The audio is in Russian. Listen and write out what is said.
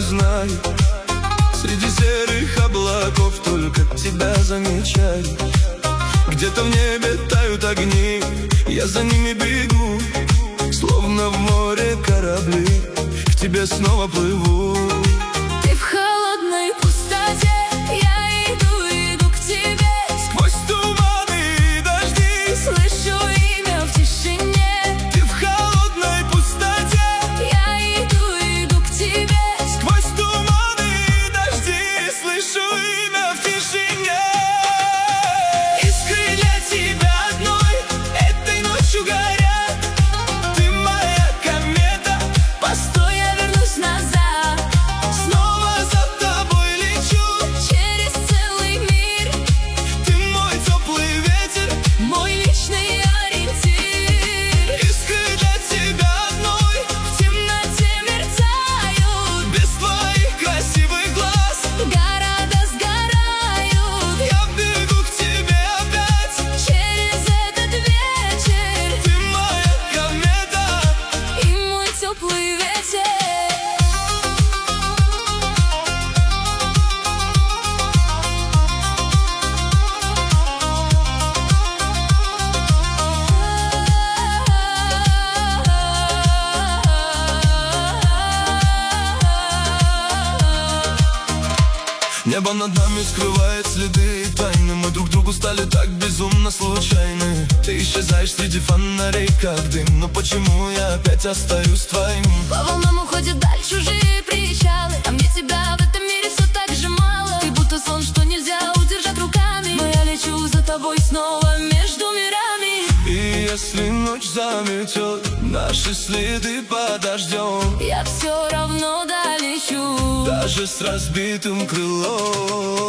знаю. Среди серых облаков только тебя замечаю. Где-то в небе тают огни, я за ними бегу. Словно в море корабли, к тебе снова плыву. Ты в холодной пустоте, я иду к тебе. Сквозь туманы и дожди Слышу имя в тишине. ты в холодной пустоте, Я иду к тебе. сквозь туманы и дожди слышу имя в тишине. Искры для тебя одной этой ночью горят. Ты моя комета, Постой, я вернусь назад. снова за тобой лечу. Через целый мир, Ты мой теплый ветер, мой вечный ориентир. искры для тебя одной В темноте мерцают, без твоих красивых глаз. города сгорают. Я бегу к тебе опять. Через этот вечер Ты моя комета, и мой теплый ветер. небо над нами скрывает следы и тайны. Мы друг другу стали так безумно случайны. Ты исчезаешь среди фонарей, как дым. Но почему я опять остаюсь твоим? По волнам уходят даль чужие причалы, а мне тебя в этом мире все так же мало. Ты будто сон, что нельзя удержать руками, но я лечу за тобой снова между мирами. И если ночь заметет наши следы под дождем, Я все равно долечу. даже с разбитым крылом.